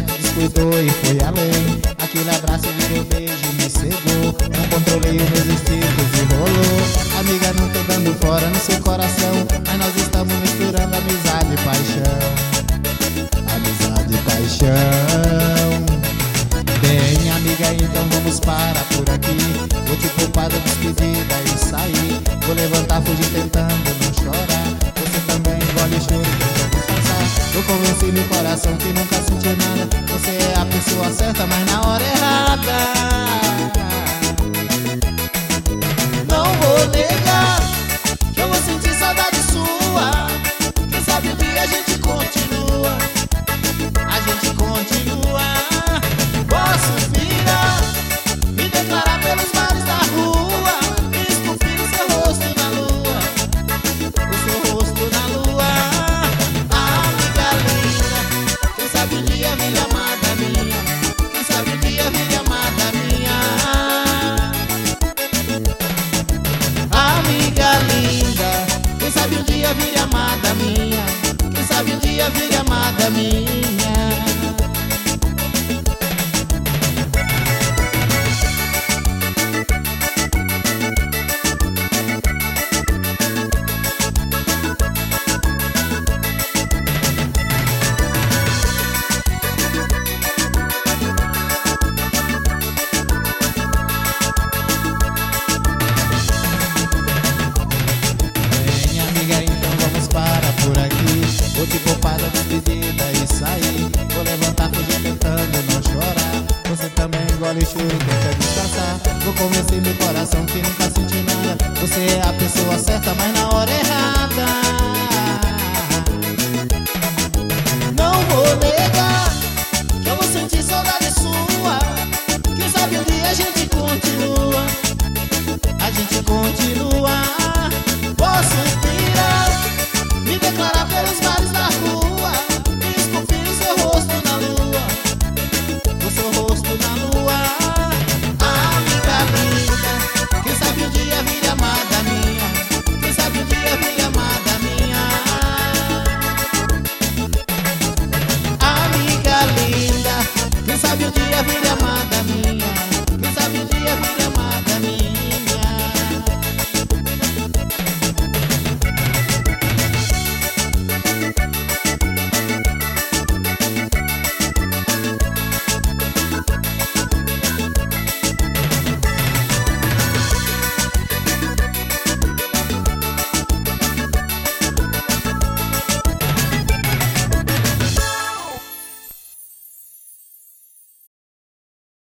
descuidou e foi além. Aquele abraço de teu beijo me cegou. Não controlei os meus instintos e rolou. Amiga, não tô dando fora no seu coração, mas nós estamos misturando amizade e paixão. Amizade e paixão. Bem, amiga, então vamos parar por aqui. Vou te poupar da despedida e sair. Vou levantar, fugir tentando não chorar. Você também engole o choro, tenta disfarçar. Eu convenci meu coração que nunca sentiu nada. Você é a pessoa certa, mas na hora errada. Não vou negar que eu vou sentir saudade sua. Quem sabe um dia a gente continua. A gente continua. Posso virar, me declarar pelos mares da rua e esculpir o seu rosto na lua. O seu rosto na lua. Amiga linda, quem sabe um dia vire amada minha. Quem sabe um dia vire amada minha. Amiga linda, quem sabe um dia vire amada minha. Quem sabe um dia vire amada minha. Vou te poupar da despedida e sair. Vou levantar, fugir tentando não chorar. Você também engole o choro, tenta disfarçar. Vou convencer meu coração que nunca senti nada. Você é a pessoa certa, mas na hora errada. Não vou negar